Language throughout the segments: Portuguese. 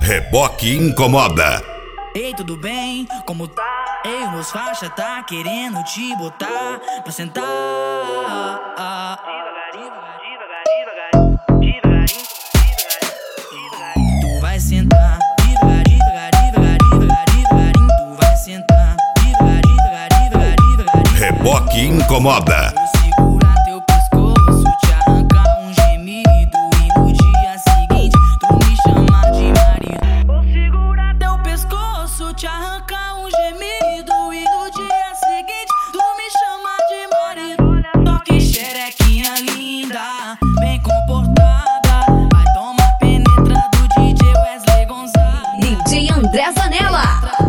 Reboque incomoda. Ei, tudo bem? Como tá? Ei, o meus faixa tá querendo te botar pra sentar. Tu vai sentar devagarinho. Tu vai sentar devagarinho. Reboque incomoda. Vou segurar teu pescoço, te arrancar um gemido e no dia seguinte tu me chamar de marido. Vou segurar teu pescoço, te arrancar um gemido e no dia seguinte tu me chamar de marido. Toque xerequinha linda, bem comportada, vai tomar penetra do DJ Wesley Gonzaga. DJ André Zanella.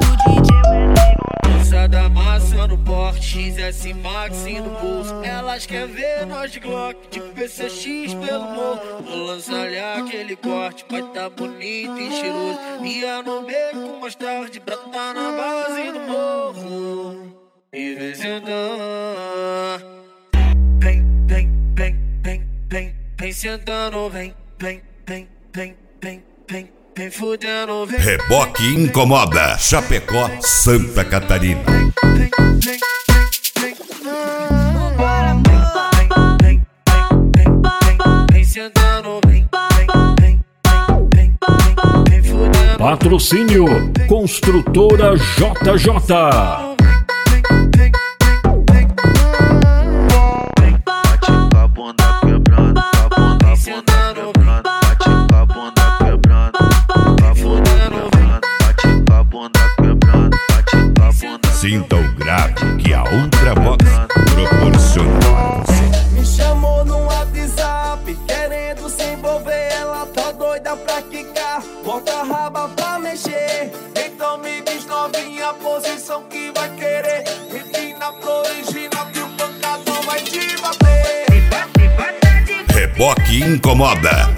Da massa no porte, XS Max no bolso. Elas querem ver nós de Glock, de PCX pelo morro. Vou lançar-lhe aquele corte, vai tá bonito e cheiroso. Ia no beco mais tarde, brotar na base do morro. E vem sentando, vem, vem, vem, vem, vem, vem sentando, vem, vem, vem, vem, vem, vem. Vem fudendo, vem. Reboque incomoda. Chapecó, Santa Catarina. Vem, vem, vem, vem, vem, vem sentando, vem, vem, vem, vem fudendo. Patrocínio Construtora JJ. Sinta o grave que a Ultravox proporciona para você. Me chamou no WhatsApp, querendo se envolver. Ela tá doida pra quicar, bota a raba pra mexer. Então me diz novinha a posição que vai querer. Empina pro original que o pancadão vai te bater. Reboque incomoda.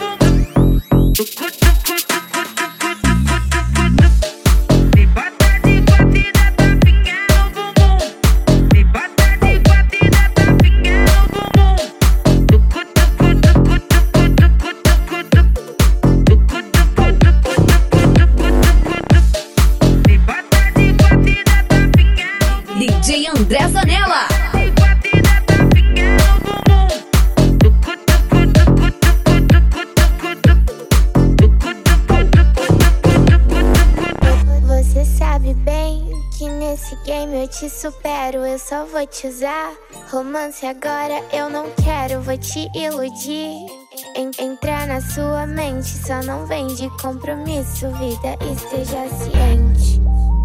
DJ André Zanella. Você sabe bem que nesse game eu te supero. Eu só vou te usar. Romance agora eu não quero, vou te iludir. Entrar na sua mente, só não vem de compromisso. Vida, esteja ciente.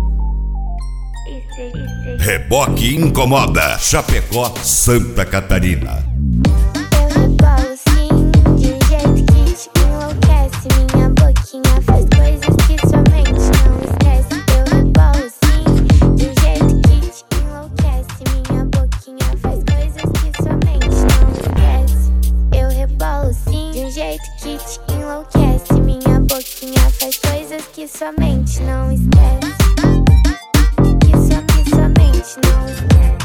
Reboque incomoda. Chapecó, Santa Catarina. Eu rebolo sim, de um jeito que te enlouquece. Minha boquinha faz coisas que sua mente não esquece. Eu rebolo sim, de um jeito que te enlouquece. Minha boquinha faz coisas que sua mente não esquece. Eu rebolo sim, de um jeito que te enlouquece. Minha boquinha faz coisas que sua mente não esquece. Não esquece.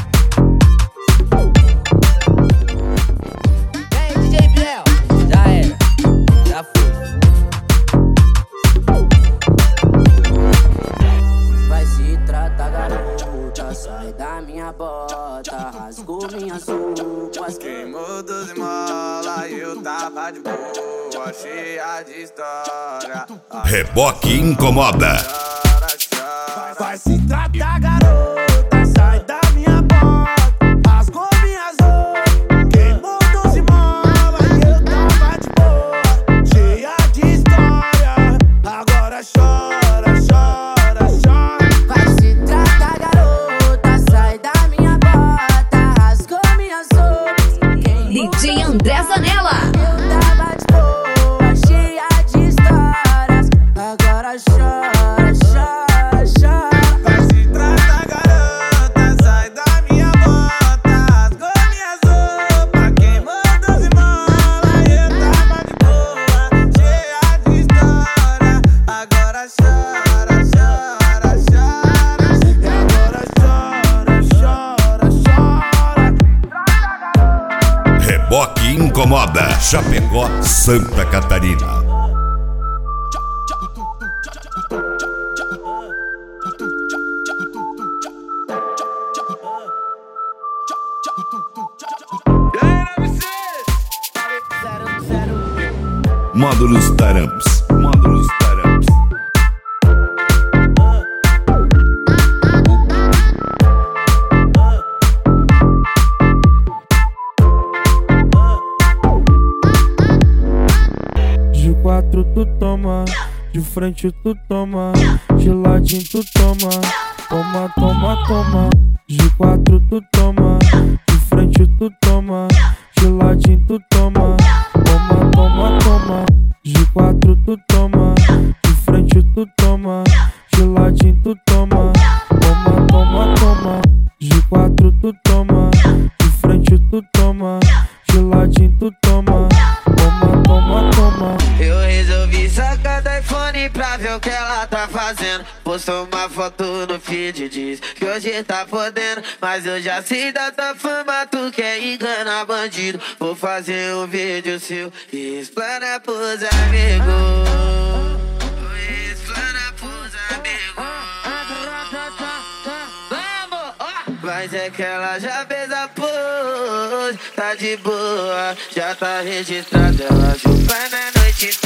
Vem, DJ Biel, já era, já foi. Vai se tratar, garota, sai da minha bota, rasgou minhas roupas. Queimou 12 mola e eu tava de boa, cheia de história. Reboque incomoda. Vai se tratar, garota, sai da minha bota, rasgou minhas roupas, queimou 12 mola e eu tava de boa, cheia de história. Agora chora, chora, chora. Vai se tratar, garota, sai da minha bota, rasgou minhas roupas. DJ André Zanella. Eu tava de boa, cheia de histórias. Agora chora, chora, chora. Reboque incomoda. Chapecó, Santa Catarina. Módulos Taramps. Módulos Taramps. De quatro tu toma, de frente tu toma, de ladinho tu toma. Toma, toma, toma. De quatro tu toma, de frente tu toma, de ladinho tu toma. Toma, toma, toma. De quatro tu toma, de frente tu toma, de ladinho tu toma. Toma, toma, toma. De quatro tu toma, de frente tu toma, de ladinho tu toma. Toma, toma, toma. Eu resolvi sacar do iPhone pra ver o que ela tá fazendo. Postou uma foto no feed, diz que hoje tá podendo. Mas eu já sei da tua fama, tu quer enganar bandido. Vou fazer um vídeo seu e explana pros amigos. Explana pros amigos. Mas é que ela já fez a pose, tá de boa, já tá registrada. Ela chupa na noite